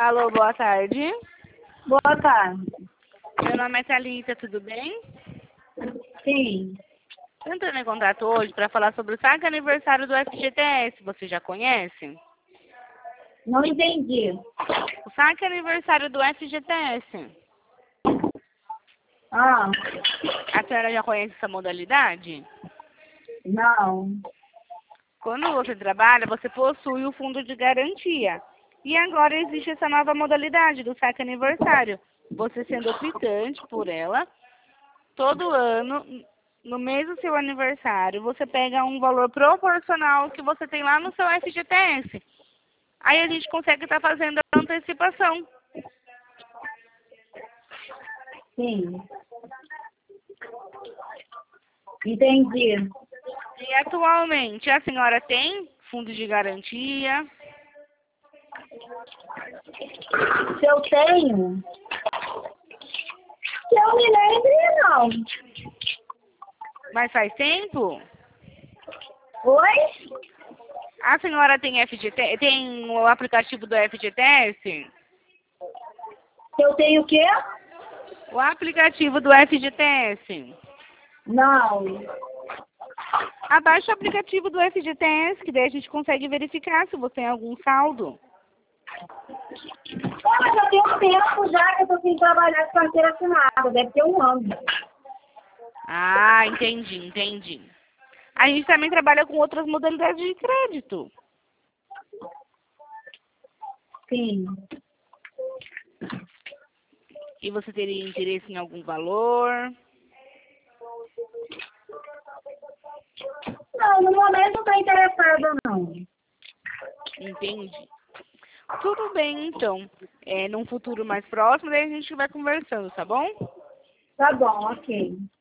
Alô, boa tarde. Boa tarde. Meu nome é Thalita, tudo bem? Sim. Estou entrando em contato hoje para falar sobre o saque aniversário do FGTS. Você já conhece? Não entendi. O saque aniversário do FGTS. Ah, A senhora já conhece essa modalidade? não. Quando você trabalha, você possui o fundo de garantia. E agora existe essa nova modalidade do saque aniversário. Você sendo optante por ela, todo ano, no mês do seu aniversário, você pega um valor proporcional que você tem lá no seu FGTS. Aí a gente consegue estar fazendo a antecipação. Sim. Entendi. E atualmente a senhora tem fundo de garantia? Se eu tenho? Que eu me lembre, não. Mas faz tempo? Oi? A senhora tem FGTS? Tem o aplicativo do FGTS? Se eu tenho o quê? O aplicativo do FGTS. Não. Abaixe o aplicativo do FGTS, que daí a gente consegue verificar se você tem algum saldo. Mas já tem um tempo já que eu tô sem trabalhar com carteira assinada. Deve ter um ano. Ah, entendi. A gente também trabalha com outras modalidades de crédito. Sim. E você teria interesse em algum valor? Não, no momento não tô interessada, não. Entendi. Tudo bem, então. Num futuro mais próximo, daí a gente vai conversando, tá bom? Tá bom, ok.